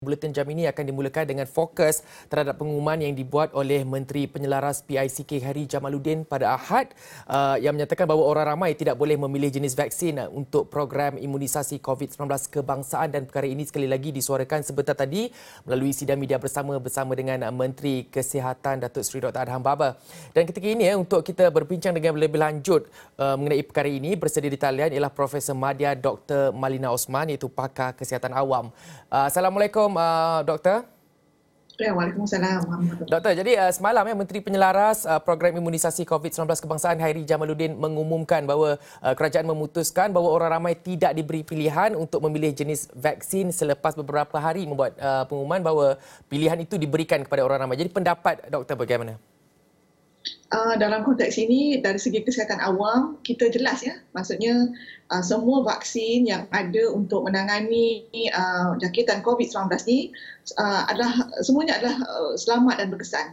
Buletin jam ini akan dimulakan dengan fokus terhadap pengumuman yang dibuat oleh Menteri Penyelaras PICK Hari Jamaluddin pada Ahad yang menyatakan bahawa orang ramai tidak boleh memilih jenis vaksin untuk program imunisasi COVID-19 kebangsaan, dan perkara ini sekali lagi disuarakan sebentar tadi melalui sidang media bersama dengan Menteri Kesihatan Datuk Seri Dr. Adham Baba. Dan ketika ini untuk kita berbincang dengan lebih lanjut mengenai perkara ini, bersedia di talian ialah Profesor Madya Dr. Malina Osman, iaitu pakar kesihatan awam. Assalamualaikum Doktor. Ya, Waalaikumsalam. Doktor, jadi semalam Menteri Penyelaras program imunisasi COVID-19 kebangsaan Hairi Jamaluddin mengumumkan bahawa kerajaan memutuskan bahawa orang ramai tidak diberi pilihan untuk memilih jenis vaksin selepas beberapa hari membuat pengumuman bahawa pilihan itu diberikan kepada orang ramai. Jadi pendapat doktor bagaimana? Dalam konteks ini, dari segi kesihatan awam, kita jelas ya. Maksudnya, semua vaksin yang ada untuk menangani jangkitan COVID-19 ni semuanya adalah selamat dan berkesan.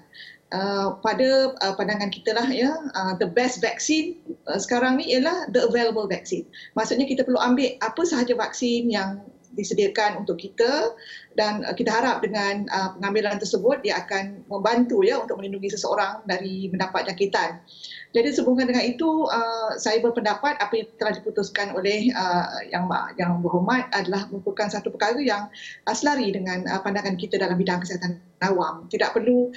Pada pandangan kita lah ya, the best vaccine sekarang ni ialah the available vaccine. Maksudnya kita perlu ambil apa sahaja vaksin yang disediakan untuk kita, dan kita harap dengan pengambilan tersebut dia akan membantu ya untuk melindungi seseorang dari mendapat jangkitan. Jadi sehubungan dengan itu, saya berpendapat apa yang telah diputuskan oleh yang berhormat adalah merupakan satu perkara yang selari dengan pandangan kita dalam bidang kesihatan awam. Tidak perlu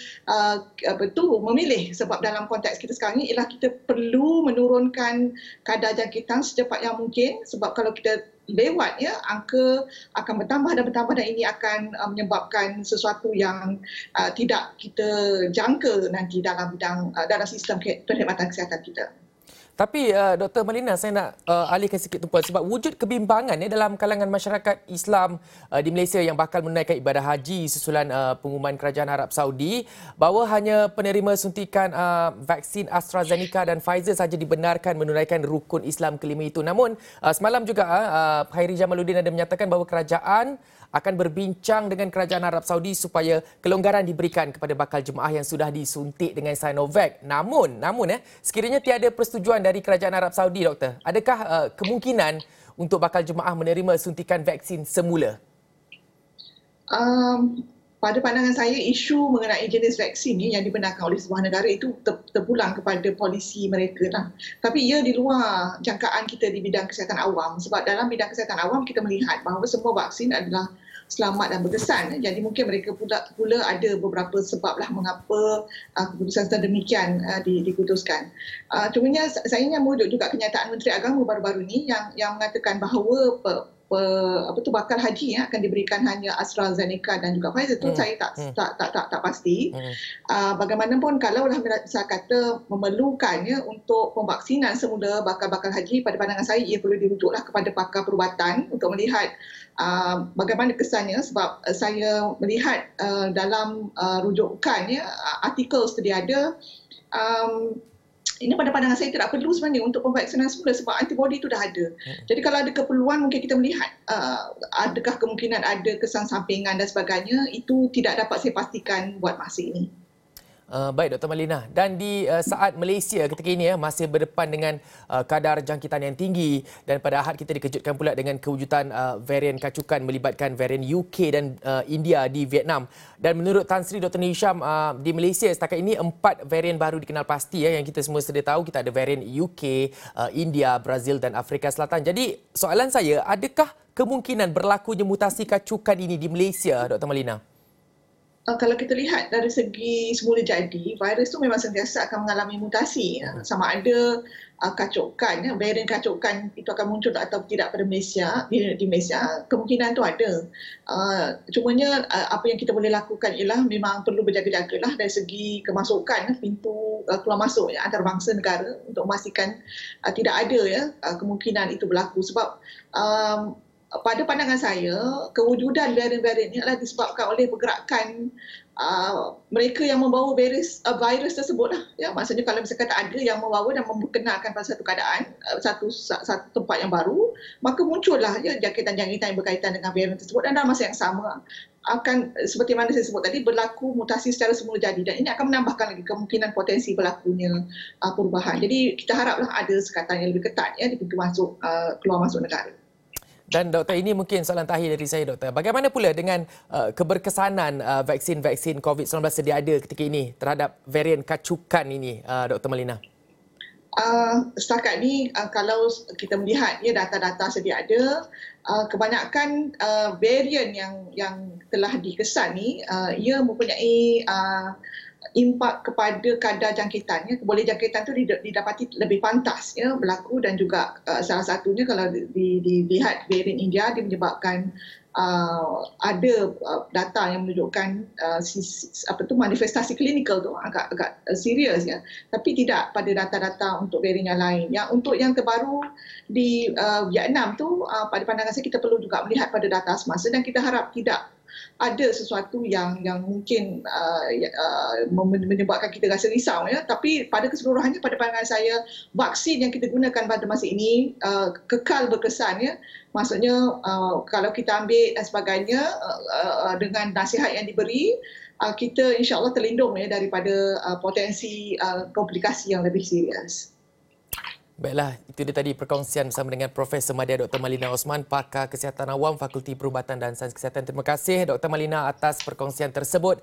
memilih, sebab dalam konteks kita sekarang ini ialah kita perlu menurunkan kadar jangkitan secepat yang mungkin, sebab kalau kita lewat ya, angka akan bertambah dan ini akan menyebabkan sesuatu yang tidak kita jangka nanti dalam sistem perkhidmatan kesihatan kita. Tapi Dr. Malina, saya nak alihkan sikit tumpuan sebab wujud kebimbangan dalam kalangan masyarakat Islam di Malaysia yang bakal menunaikan ibadah haji susulan pengumuman Kerajaan Arab Saudi bahawa hanya penerima suntikan vaksin AstraZeneca dan Pfizer sahaja dibenarkan menunaikan rukun Islam kelima itu. Namun semalam juga Hairi Jamaluddin ada menyatakan bahawa kerajaan akan berbincang dengan Kerajaan Arab Saudi supaya kelonggaran diberikan kepada bakal jemaah yang sudah disuntik dengan Sinovac. Namun sekiranya tiada persetujuan dari Kerajaan Arab Saudi, doktor, adakah kemungkinan untuk bakal jemaah menerima suntikan vaksin semula? Pada pandangan saya, isu mengenai jenis vaksin ni yang dibenarkan oleh sebuah negara itu terpulang kepada polisi mereka lah. Tapi ia di luar jangkaan kita di bidang kesihatan awam. Sebab dalam bidang kesihatan awam kita melihat bahawa semua vaksin adalah selamat dan berkesan. Jadi mungkin mereka pula ada beberapa sebab lah mengapa keputusan sedemikian diputuskan. Cumanya saya ingin merujuk juga kenyataan Menteri Agama baru-baru ni yang mengatakan bahawa bakal haji akan diberikan hanya AstraZeneca dan juga Pfizer. Itu saya tak pasti. Bagaimanapun kalaulah saya kata memerlukan untuk pemvaksinan semula bakal haji, pada pandangan saya ia perlu dirujuklah kepada pakar perubatan untuk melihat bagaimana kesannya, sebab saya melihat dalam rujukan artikel sedia ada, ini pada pandangan saya tidak perlu sebenarnya untuk pemvaksinan semula sebab antibody itu dah ada. Jadi kalau ada keperluan, mungkin kita melihat adakah kemungkinan ada kesan sampingan dan sebagainya, itu tidak dapat saya pastikan buat masa ini. Baik Dr. Malina, dan di saat Malaysia ketika ini masih berdepan dengan kadar jangkitan yang tinggi, dan pada Ahad kita dikejutkan pula dengan kewujudan varian kacukan melibatkan varian UK dan India di Vietnam. Dan menurut Tan Sri Dr. Nisham, di Malaysia setakat ini 4 varian baru dikenal pasti yang kita semua sedia tahu. Kita ada varian UK, India, Brazil dan Afrika Selatan. Jadi soalan saya, adakah kemungkinan berlakunya mutasi kacukan ini di Malaysia, Dr. Malina? Kalau kita lihat dari segi semula jadi, virus itu memang sentiasa akan mengalami mutasi. Sama ada kacukan, varian kacukan itu akan muncul atau tidak pada Malaysia, di Malaysia, kemungkinan itu ada. Cumanya apa yang kita boleh lakukan ialah memang perlu berjaga-jagalah dari segi kemasukan, pintu keluar masuk antarabangsa negara untuk memastikan tidak ada kemungkinan itu berlaku. Sebab pada pandangan saya, kewujudan varian-varian ini adalah disebabkan oleh pergerakan mereka yang membawa virus tersebut lah. Ya, maksudnya kalau misalkan tak ada yang membawa dan memperkenalkan pada satu keadaan, satu tempat yang baru, maka muncullah jangkitan-jangkitan yang berkaitan dengan varian tersebut, dan dalam masa yang sama akan, seperti mana saya sebut tadi, berlaku mutasi secara semula jadi, dan ini akan menambahkan lagi kemungkinan potensi berlakunya perubahan. Jadi kita haraplah ada sekatan yang lebih ketat di pintu masuk keluar masuk negara. Dan doktor, ini mungkin soalan terakhir dari saya, doktor. Bagaimana pula dengan keberkesanan vaksin-vaksin COVID-19 sedia ada ketika ini terhadap varian kacukan ini, Dr. Malina? Setakat ni kalau kita melihat ya data-data sedia ada, kebanyakan varian yang telah dikesan ni ia mempunyai impak kepada kadar jangkitan, ya. Boleh jangkitan tu didapati lebih pantas ya berlaku, dan juga salah satunya kalau dilihat varian India dia menyebabkan ada data yang menunjukkan manifestasi klinikal tu agak serius ya, tapi tidak pada data-data untuk varian yang lain. Yang untuk yang terbaru di Vietnam tu, pada pandangan saya kita perlu juga melihat pada data semasa, dan kita harap tidak ada sesuatu yang mungkin menyebabkan kita rasa risau ya, tapi pada keseluruhannya pada pandangan saya vaksin yang kita gunakan pada masa ini kekal berkesan ya. Maksudnya kalau kita ambil dan sebagainya dengan nasihat yang diberi, kita insya-Allah terlindung ya daripada potensi komplikasi yang lebih serius. Baiklah, itu dia tadi perkongsian bersama dengan Profesor Madya Dr. Malina Osman, Pakar Kesihatan Awam, Fakulti Perubatan dan Sains Kesihatan. Terima kasih Dr. Malina atas perkongsian tersebut.